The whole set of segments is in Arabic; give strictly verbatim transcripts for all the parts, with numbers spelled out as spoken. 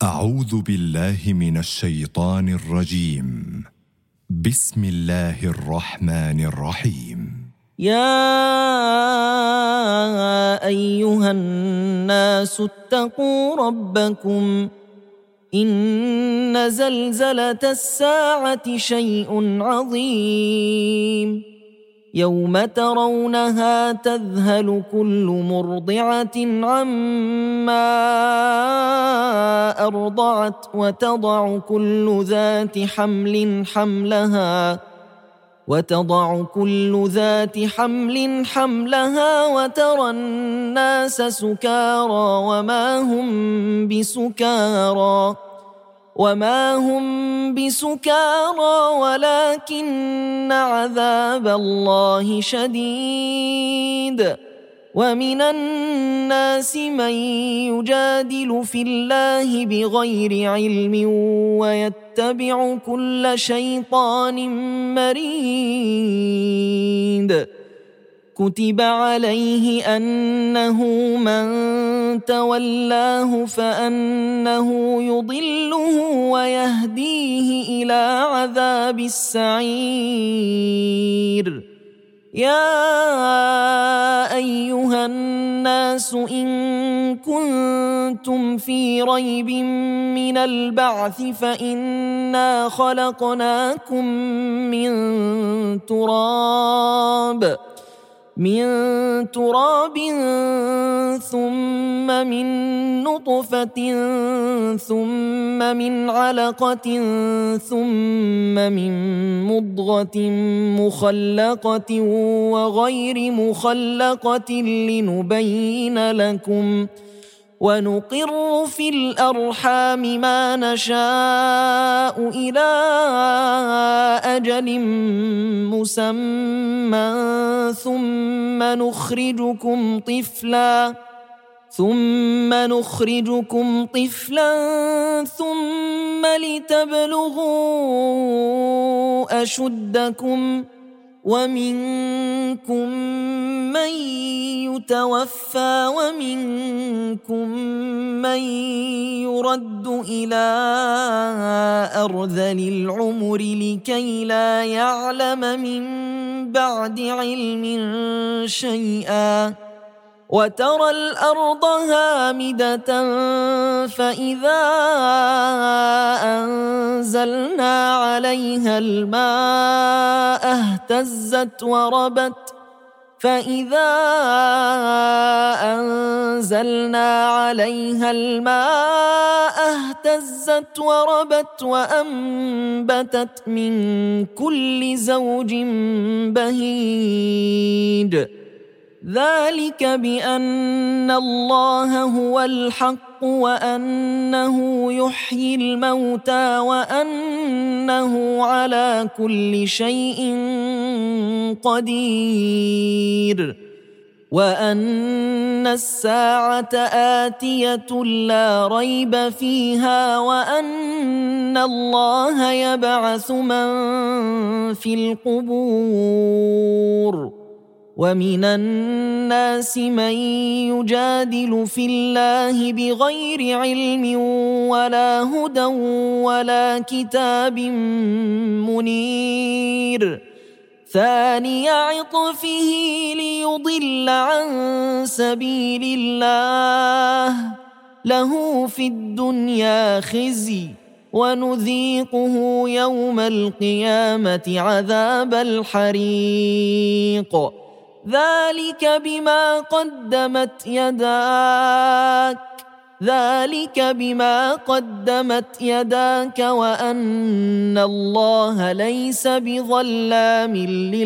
أعوذ بالله من الشيطان الرجيم. بسم الله الرحمن الرحيم. يا أيها الناس اتقوا ربكم إن زلزلة الساعة شيء عظيم يوم ترونها تذهل كل مرضعة عما أرضعت وتضع كل ذات حمل حملها وتضع كل ذات حمل حملها وترى الناس سكارى وما هم بسكارى وما هم بسكارى ولكن عذاب الله شديد. ومن الناس من يجادل في الله بغير علم ويتبع كل شيطان مريد. كتب عليه أنه من تولاه فأنه يضله ويهديه إلى عذاب السعير. يا أيها الناس إن كنتم في ريب من البعث فإنا خلقناكم من تراب من تراب ثم من نطفة ثم من علقة ثم من مضغة مخلقة وغير مخلقة لنبين لكم ونقر في الأرحام ما نشاء إلى أجل مسمى ثم نخرجكم طفلا ثم نخرجكم طفلا ثم لتبلغوا أشدكم ومنكم من يتوفى ومنكم من يرد إلى أرذل العمر لكي لا يعلم من بعد علم شيئا. وترى الأرض هامدة فإذا أنزلنا عليها الماء اهتزت وربت فإذا أنزلنا عليها الماء اهتزت وربت وأنبتت من كل زوج بهيج. ذلك بأن الله هو الحق وأنه يحيي الموتى وأنه على كل شيء قدير وأن الساعة آتية لا ريب فيها وأن الله يبعث من في القبور. ومن الناس من يجادل في الله بغير علم ولا هدى ولا كتاب منير. ثاني عطفه ليضل عن سبيل الله له في الدنيا خزي ونذيقه يوم القيامة عذاب الحريق. ذلك بما قدمت يداك ذلك بما قدمت يداك وأن الله ليس بظلام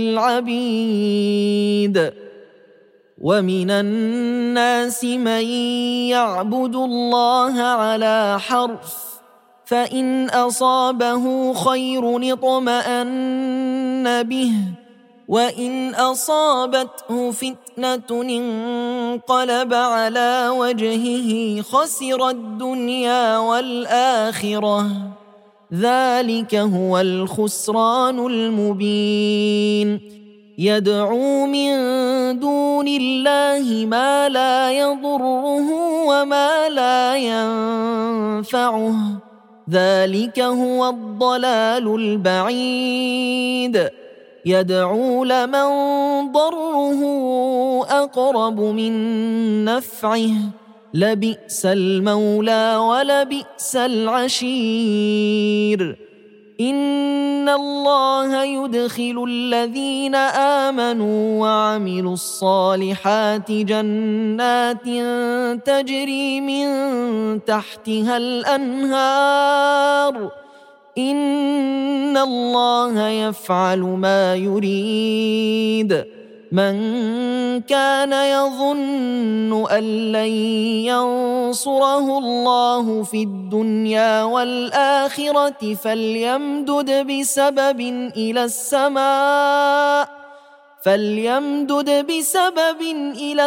للعبيد. ومن الناس من يعبد الله على حرف فإن أصابه خير اطمأن به وإن أصابته فتنة انقلب على وجهه خسر الدنيا والآخرة. ذلك هو الخسران المبين. يدعو من دون دون الله ما لا يضره وما لا ينفعه، ذلك هو الضلال البعيد. يدعو لمن ضره أقرب من نفعه، لبئس المولى ولبئس العشير. إن الله يدخل الذين آمنوا وعملوا الصالحات جنات تجري من تحتها الأنهار، إن الله يفعل ما يريد. من كان يظن أن لن ينصره الله في الدنيا والآخرة فليمدد بسبب إلى السماء فليمدد بسبب إلى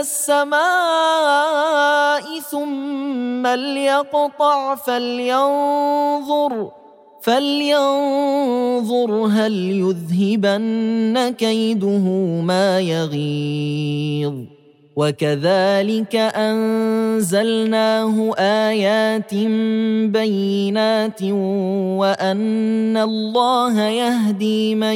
السماء ثم ليقطع فلينظر فلينظر هل يذهبن كيده ما يغيظ. وكذلك أنزلناه آيات بينات وأن الله يهدي من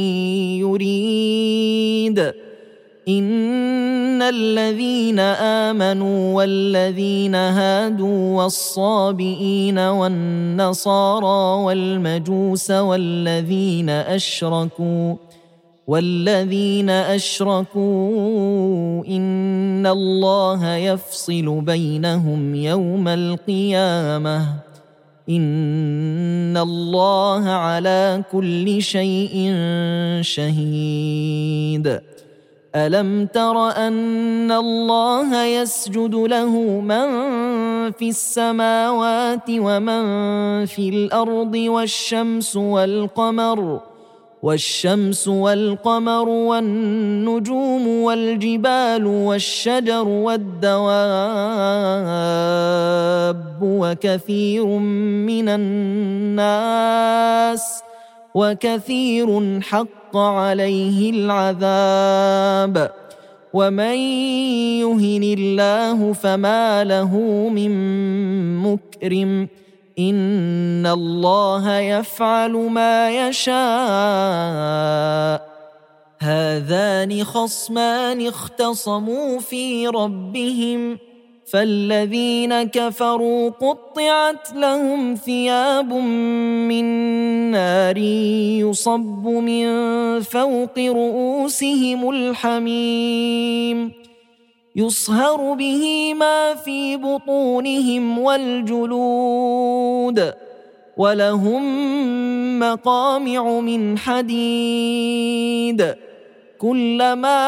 يريد. إن الذين آمنوا والذين هادوا والصابئين والنصارى والمجوس والذين أشركوا والذين أشركوا إن الله يفصل بينهم يوم القيامة، إن الله على كل شيء شهيد. ألم تر أن الله يسجد له من في السماوات ومن في الأرض والشمس والقمر والشمس والقمر والنجوم والجبال والشجر والدواب وكثير من الناس وكثير حق عليه العذاب. ومن يهن الله فما له من مكرم، إن الله يفعل ما يشاء. هذان خصمان اختصموا في ربهم فالذين كفروا قطعت لهم ثياب من نار يصب من فوق رؤوسهم الحميم يصهر به ما في بطونهم والجلود، ولهم مقامع من حديد كلما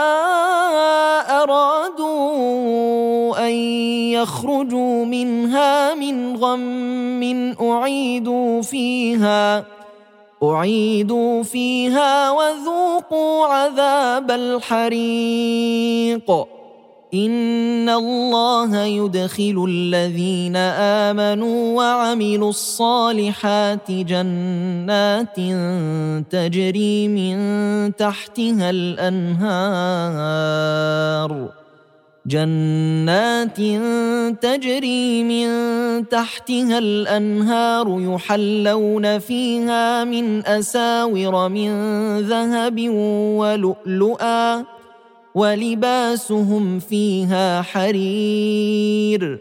أرادوا أن يخرجوا منها من غم أعيدوا فيها أعيدوا فيها وذوقوا عذاب الحريق. إن الله يدخل الذين آمنوا وعملوا الصالحات جنات تجري من تحتها الأنهار جنات تجري من تحتها الأنهار يحلون فيها من أساور من ذهب ولؤلؤا ولباسهم فيها حرير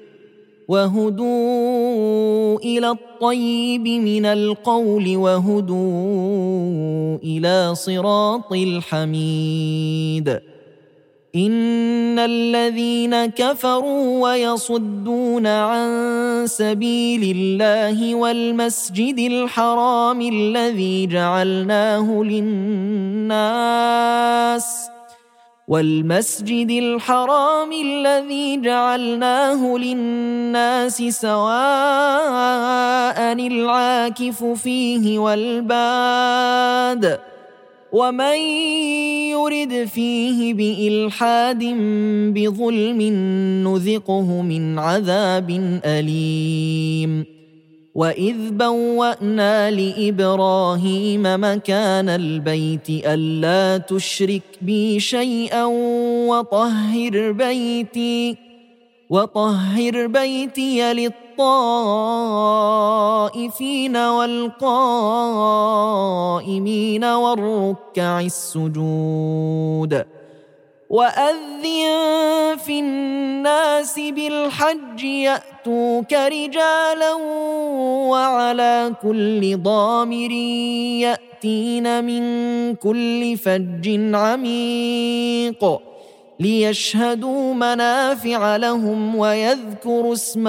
وهدوا إلى الطيب من القول وهدوا إلى صراط الحميد. إن الذين كفروا ويصدون عن سبيل الله والمسجد الحرام الذي جعلناه للناس والمسجد الحرام الذي جعلناه للناس سواء العاكف فيه والباد ومن يرد فيه بإلحاد بظلم نذقه من عذاب أليم. وإذ بوأنا لإبراهيم مكان البيت ألا تشرك بي شيئا وطهر بيتي وطهر بيتي للطائفين والقائمين والركع السجود وأذن في الناس بالحج يأتوك رجالا وعلى كل ضامر يأتين من كل فج عميق ليشهدوا منافع لهم ويذكروا اسم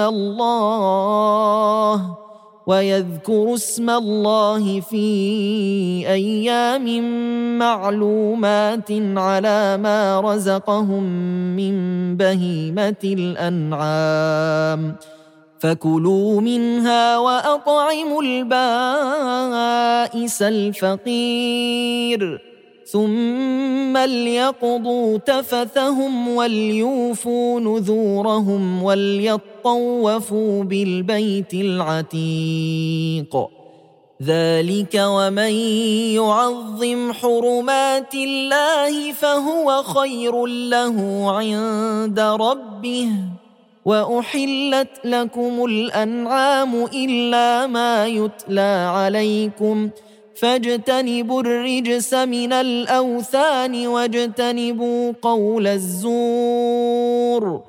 الله ويذكروا اسم الله في أيام معلومات على ما رزقهم من بهيمة الأنعام فكلوا منها وأطعموا البائس الفقير ثم ليقضوا تفثهم وليوفوا نذورهم وليطوفوا بالبيت العتيق ذلك ومن يعظم حرمات الله فهو خير له عند ربه وأحلت لكم الأنعام إلا ما يتلى عليكم فاجتنبوا الرجس من الأوثان واجتنبوا قول الزور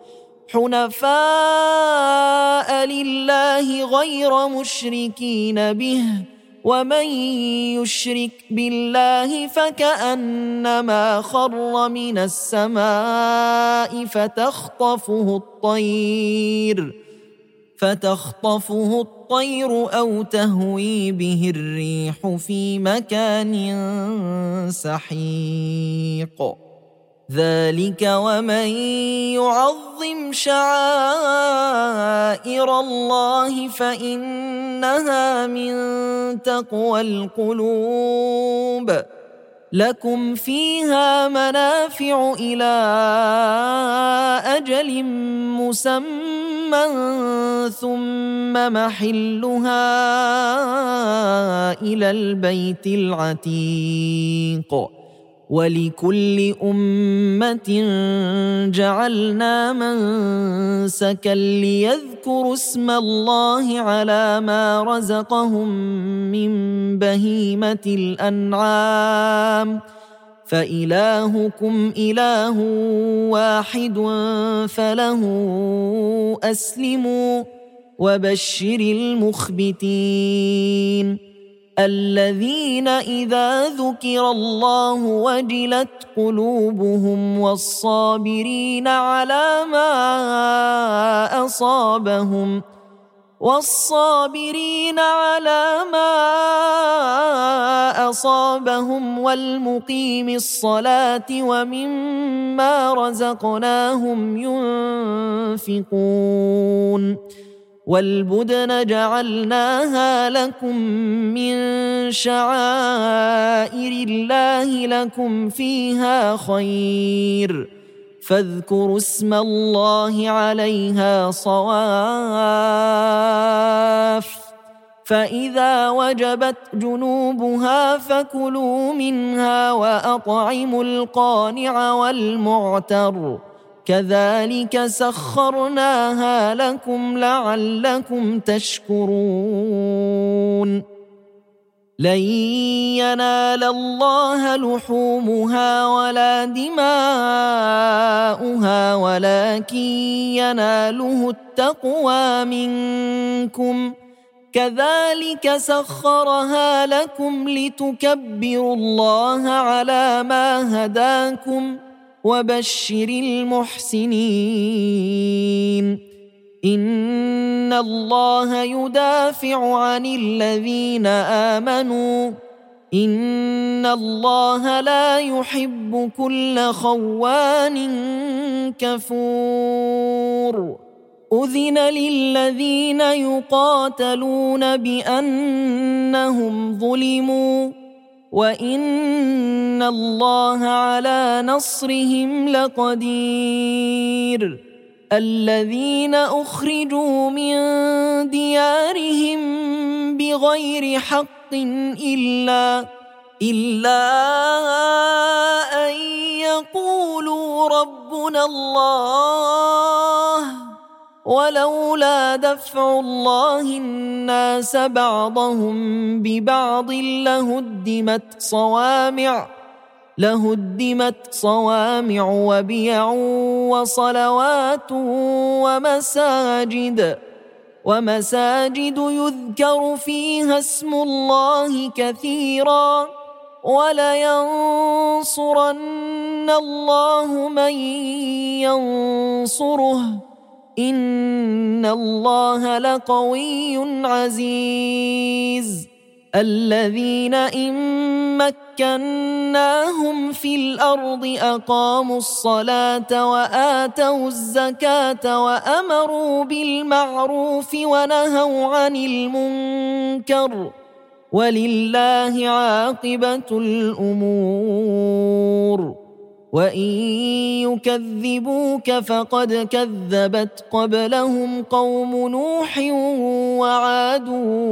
حنفاء لله غير مشركين به ومن يشرك بالله فكأنما خر من السماء فتخطفه الطير فتخطفه الطير أو تهوي به الريح في مكان سحيق ذلك ومن يعظم شعائر الله فإنها من تقوى القلوب لكم فيها منافع إلى أجل مسمى ثم محلها إلى البيت العتيق ولكل أمة جعلنا منسكا ليذكروا اسم الله على ما رزقهم من بهيمة الأنعام فإلهكم إله واحد فله أسلموا وبشر المخبتين الذين إذا ذكر الله وجلت قلوبهم والصابرين على ما أصابهم والصابرين على ما أصابهم والمقيم الصلاة ومما رزقناهم ينفقون والبدن جعلناها لكم من شعائر الله لكم فيها خير فاذكروا اسم الله عليها صواف فإذا وجبت جنوبها فكلوا منها وأطعموا القانع والمعتر كذلك سخرناها لكم لعلكم تشكرون لن ينال الله لحومها ولا دماؤها ولكن يناله التقوى منكم كذلك سخرها لكم لتكبروا الله على ما هداكم وبشر المحسنين إن الله يدافع عن الذين آمنوا إن الله لا يحب كل خوان كفور أذن للذين يقاتلون بأنهم ظلموا وإن الله على نصرهم لقدير الذين أخرجوا من ديارهم بغير حق إلا إلا أن يقولوا ربنا الله ولولا دفع الله الناس بعضهم ببعض لهدمت صوامع لهدمت صوامع وبيع وصلوات ومساجد ومساجد يذكر فيها اسم الله كثيرا ولينصرن الله من ينصره إن الله لقوي عزيز الذين إن مكناهم في الأرض أقاموا الصلاة وآتوا الزكاة وأمروا بالمعروف ونهوا عن المنكر ولله عاقبة الأمور وإن يكذبوك فقد كذبت قبلهم قوم نوح وعاد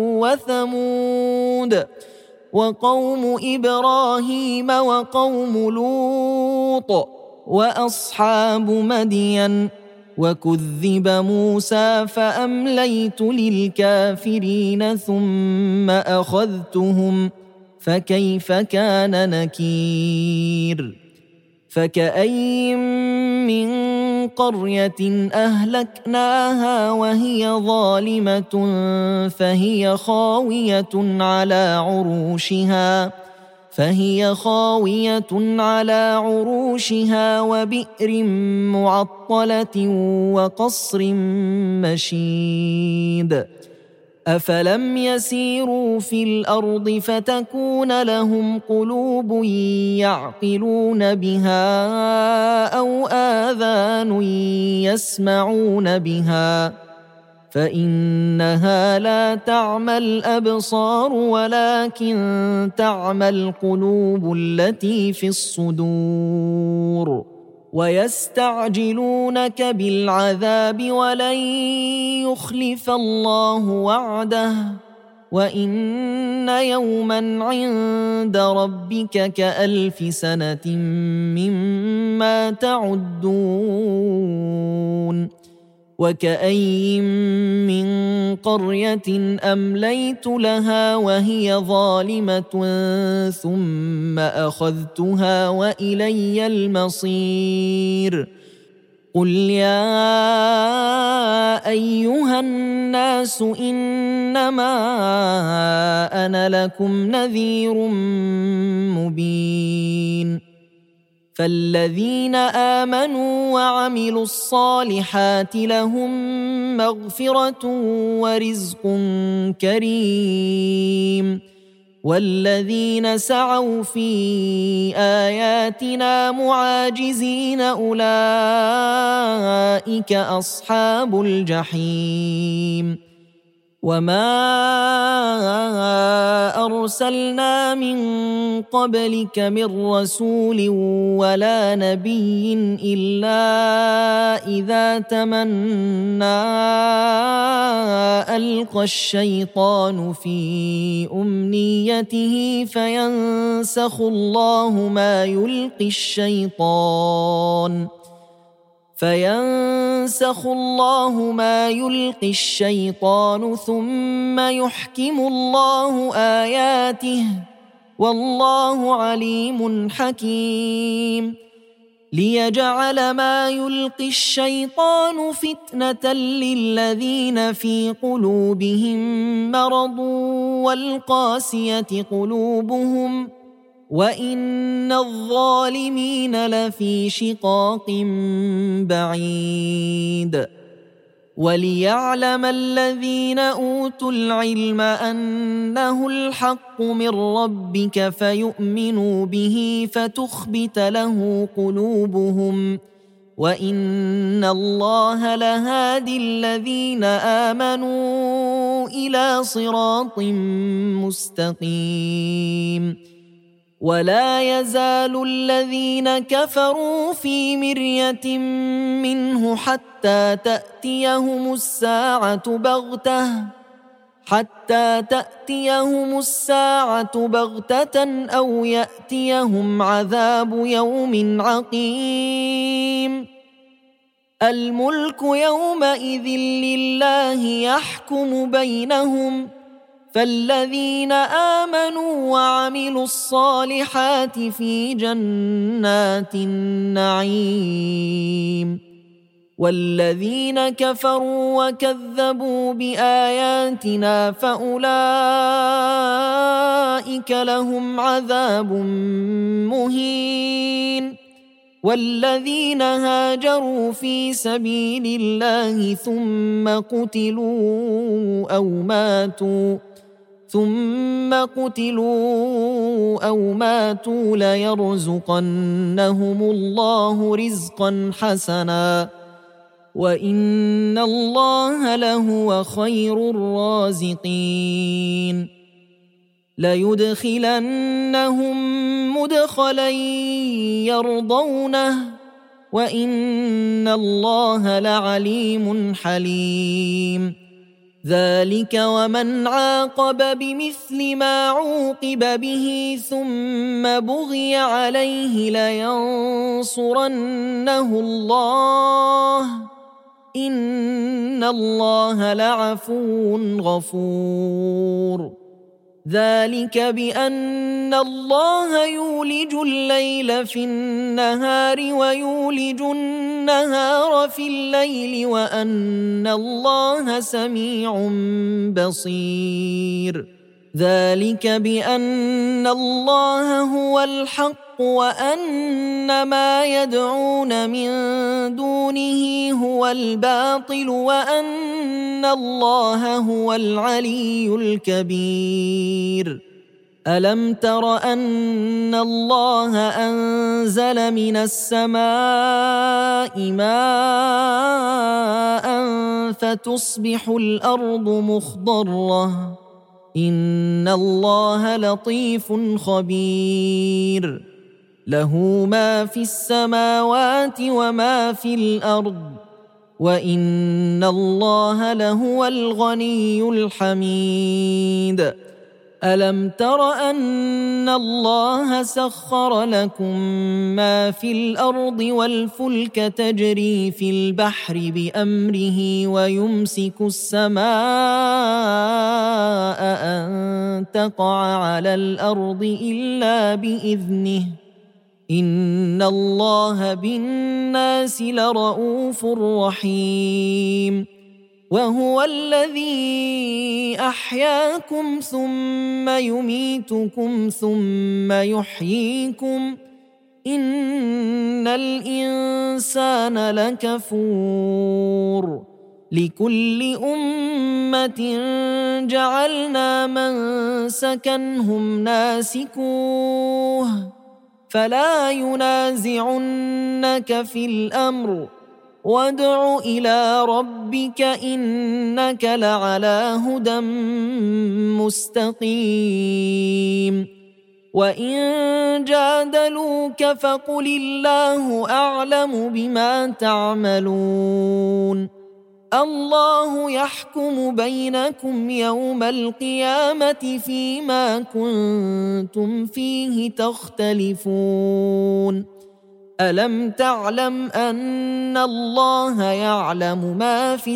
وثمود وقوم إبراهيم وقوم لوط وأصحاب مدين وكذب موسى فأمليت للكافرين ثم أخذتهم فكيف كان نكير فكأي من قرية أهلكناها وهي ظالمة فهي خاوية على عروشها فهي خاوية على عروشها وبئر معطلة وقصر مشيد أفلم يسيروا في الأرض فتكون لهم قلوب يعقلون بها أو آذان يسمعون بها فإنها لا تعمى الأبصار ولكن تعمى القلوب التي في الصدور ويستعجلونك بالعذاب ولن يخلف الله وعده وإن يوما عند ربك كألف سنة مما تعدون وكأي من قرية أمليت لها وهي ظالمة ثم أخذتها وإلي المصير قل يا أيها الناس إنما أنا لكم نذير مبين فالذين آمنوا وعملوا الصالحات لهم مغفرة ورزق كريم والذين سعوا في آياتنا معاجزين أولئك أصحاب الجحيم وما أرسلنا من قبلك من رسول ولا نبي إلا إذا تمنى ألقى الشيطان في أمنيته فينسخ الله ما يلقي الشيطان فينسخ الله ما يلقي الشيطان ثم يحكم الله آياته والله عليم حكيم ليجعل ما يلقي الشيطان فتنة للذين في قلوبهم مرض والقاسية قلوبهم وإن الظالمين لفي شقاق بعيد وليعلم الذين أوتوا العلم أنه الحق من ربك فيؤمنوا به فتخبت له قلوبهم وإن الله لهادي الذين آمنوا إلى صراط مستقيم ولا يزال الذين كفروا في مرية منه حتى تأتيهم الساعة بغتة حتى تأتيهم الساعة بغتة أو يأتيهم عذاب يوم عقيم. الملك يومئذ لله يحكم بينهم، فالذين آمنوا وعملوا الصالحات في جنات النعيم، والذين كفروا وكذبوا بآياتنا فأولئك لهم عذاب مهين. والذين هاجروا في سبيل الله ثم قتلوا أو ماتوا ثم قتلوا أو ماتوا ليرزقنهم الله رزقا حسنا وإن الله لهو خير الرازقين. ليدخلنهم مدخلا يرضونه وإن الله لعليم حليم. ذلك ومن عاقب بمثل ما عوقب به ثم بغي عليه لينصرنه الله إن الله لعفو غفور. ذلك بأن الله يولج الليل في النهار ويولج النهار في الليل وأن الله سميع بصير. ذلك بأن الله هو الحق وأن ما يدعون من دونه هو الباطل وأن الله هو العلي الكبير. ألم تر أن الله أنزل من السماء ماء فتصبح الأرض مخضرة إن الله لطيف خبير. له ما في السماوات وما في الأرض وإن الله لهو الغني الحميد. ألم تر أن الله سخر لكم ما في الأرض والفلك تجري في البحر بأمره ويمسك السماء أن تقع على الأرض إلا بإذنه إن الله بالناس لرؤوف رحيم. وهو الذي أحياكم ثم يميتكم ثم يحييكم إن الإنسان لكفور. لكل أمة جعلنا منسكا هم ناسكوه فلا ينازعنك في الأمر وادع إلى ربك إنك لعلى هدى مستقيم. وإن جادلوك فقل الله أعلم بما تعملون. الله يحكم بينكم يوم القيامة فيما كنتم فيه تختلفون. ألم تعلم أن الله يعلم ما في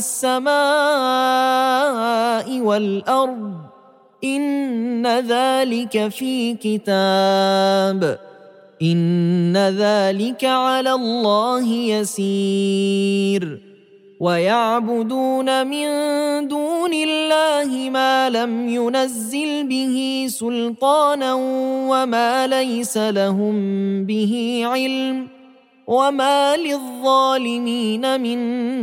السماء والأرض إن ذلك في كتاب إن ذلك على الله يسير. ويعبدون من دون الله ما لم ينزل به سلطانا وما ليس لهم به علم وما للظالمين من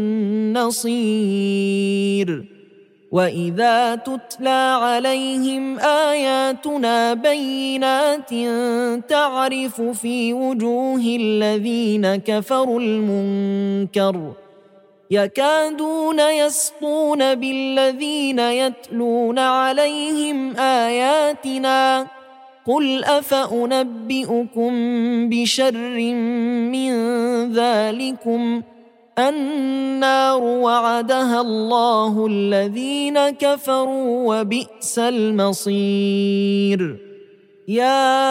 نصير. وإذا تتلى عليهم آياتنا بينات تعرف في وجوه الذين كفروا المنكر يكادون يسطون بالذين يتلون عليهم آياتنا قل أفأنبئكم بشر من ذلكم النار وعدها الله الذين كفروا وبئس المصير. يا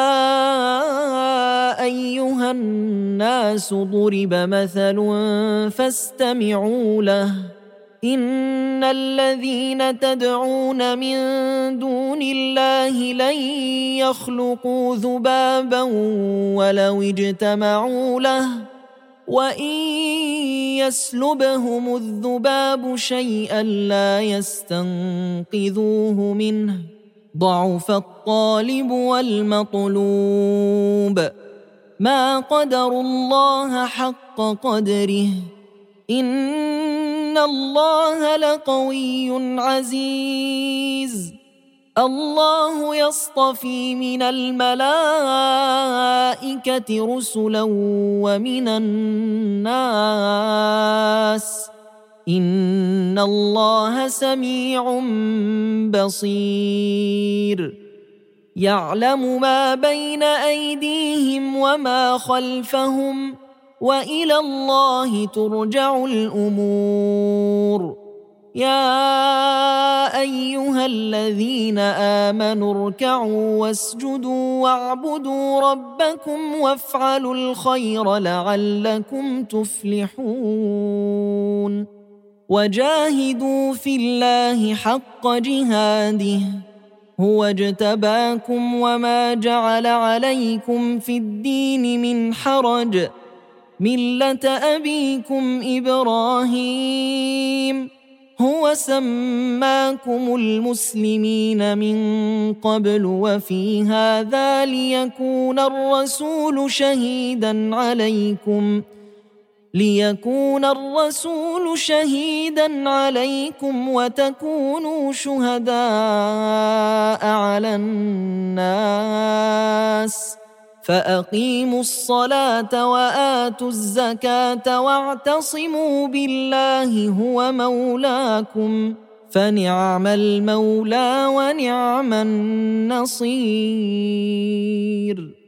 أيها الناس ضرب مثل فاستمعوا له إن الذين تدعون من دون الله لن يخلقوا ذبابا ولو اجتمعوا له وإن يسلبهم الذباب شيئا لا يستنقذوه منه ضعف الطالب والمطلوب. ما قدروا الله حق قدره إن الله لقوي عزيز. الله يصطفي من الملائكة رسلا ومن الناس إن الله سميع بصير. يعلم ما بين أيديهم وما خلفهم وإلى الله ترجع الأمور. يا أيها الذين آمنوا اركعوا واسجدوا واعبدوا ربكم وافعلوا الخير لعلكم تفلحون. وجاهدوا في الله حق جهاده هو اجتباكم وما جعل عليكم في الدين من حرج ملة أبيكم إبراهيم هو سماكم المسلمين من قبل وفي هذا ليكون الرسول شهيدا عليكم ليكون الرسول شهيدا عليكم وتكونوا شهداء على الناس فأقيموا الصلاة وآتوا الزكاة واعتصموا بالله هو مولاكم فنعم المولى ونعم النصير.